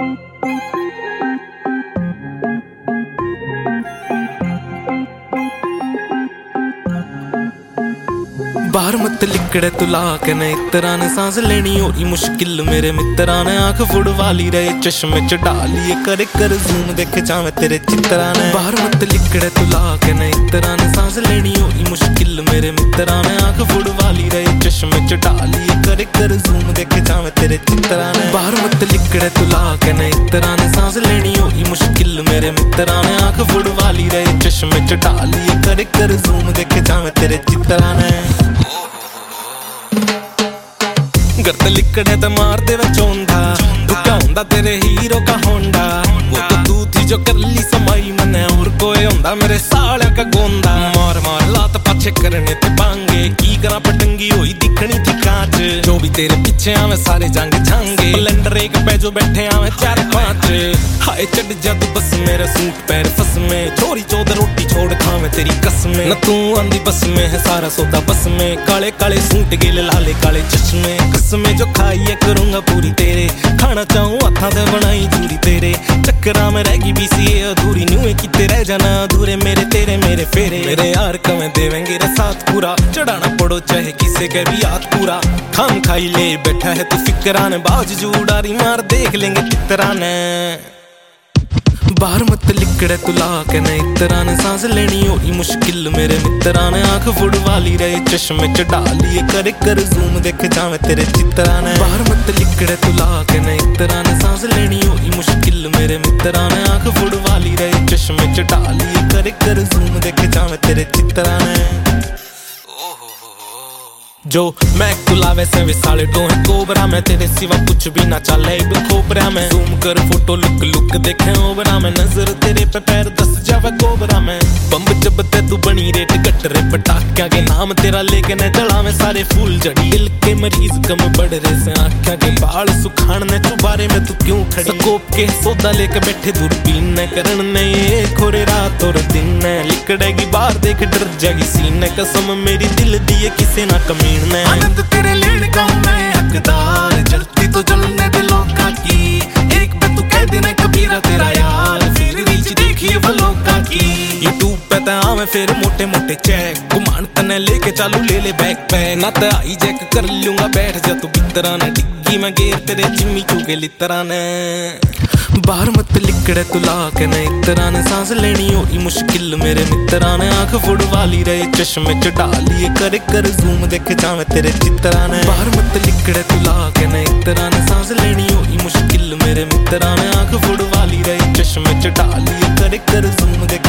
बाहर मत लिकड़े तू ला के न इतरा ने सांस लेनी होई मुश्किल मेरे मित्रा ने आंख फुड़ वाली रहे चश्मे च डालिए करे कर जूम देखे जावे तेरे चित्रा ने। बाहर मत लिकड़े तू ला के न इतरा ने सांस लेनी होई मुश्किल मेरे मित्रा ने आंख फुड़ वाली रहे चश्मे च डालिए करे कर जूम देखे जावे तेरे चित्रा ने। बाहर मत लिकड़े तू ला के न इतरा ने सांस लेनी होई मुश्किल मेरे मित्रा ने आंख फुड़ वाली रहे चश्मे च डालिए करे कर जूम देखे जावे तेरे चित्रा ने। गर्द लिकड़े तो मार दे चौंधा दुखा हुंदा तेरे हीरो का होंडा। वो तो तू थी जो कर ली समाई मने और कोई हुंदा मेरे साले का गोंदा। मार मार लात पाछे करने ते बांगे की करा पटंगी होई दिखनी थी कांच। जो भी तेरे पीछे आवे सारे जांगे झांगे सिलेंडर एक पे जो बैठे आवे 4-5। हाय चढ़ जा तू बस मेरा सूट पैर फस में छोरी चौध रोटी छोड़ खावे तेरी कसमें। न तू आंदी बस में है सारा सौदा बस में काले काले सूट गिले लाले काले चश्मे कसमें जो खाइए करूंगा पूरी तेरे खाना चाहूं हथा दे बनाई दूरी तेरे चक्करा में रहेगी बीसीए अधूरी न्यूए किते रह जाना अधूरे मेरे तेरे मेरे फेरे। मेरे यार कमें देवेंगे रे साथ पूरा चढ़ाना पड़ो चाहे किसे के भी हाथ पूरा खाम खाई ले बैठा है तू फिकरा ने बाज जूडारी मार देख लेंगे कितरा ने। बाहर मत लिकड़े तू ला के न इतरा ने सांस लेनी होई मुश्किल मेरे मित्रा ने आंख फुड़ वाली रहे चश्मे च डालिए करे कर जूम देखे जावे तेरे चित्रा ने। बाहर मत लिकड़े तू ला के न इतरा ने सांस लेनी होई मुश्किल मेरे मित्रा ने आंख फुड़ वाली रहे चश्मे च डालिए करे कर जूम देखे जावे तेरे चित्रा ने। जो मैं कुलावे से विसाले तो है कोबरा मैं तेरे सिवा कुछ भी ना चले खोबरा में जूम कर फोटो लुक लुक देखे ओबरा में नजर तेरे पे पैर दस जावे कोबरा में बम्ब जब ते तू बनी रेट गटरे पटाखिया के नाम तेरा लेके न जलावे सारे फूल जड़ी दिल के मरीज कम बढ़ रहे से आँखिया के बाल सुखान ने चुबारे में तू क्यों खड़ी कोप के सौदा लेके बैठे दूरबीन न करन ने खोरे रात और दिन ने लिकड़ेगी बाहर देख डर जाएगी सीने कसम मेरी दिल दिए किसे ना कमी आनंद तेरे लेने का मैं हकदार जलती तो जलने दिलों का की एक पे तू कह देना कबीरा तेरा यार फिर रीच देखिए वो लोग का की यूट्यूब पे तो आवे फिर मोटे मोटे चेक घुमान तने लेके चालू ले ले बैक पे ना तो आई जैक कर लूंगा बैठ जा तू बितरा ना डिग्गी में गेर तेरे जिम्मी चूके लितरा ने। बाहर मत लिकड़े तू ला के न इतरा ने सांस लेनी होई मुश्किल मेरे मित्रा ने आंख फुड़ वाली रहे चश्मे च डालिए करे कर जूम देखे जावे तेरे चित्रा ने। बाहर मत लिकड़े तू ला के न इतरा ने सांस लेनी होई मुश्किल मेरे मित्रा ने आंख फुड़ वाली रहे चश्मे च डालिए करे कर जूम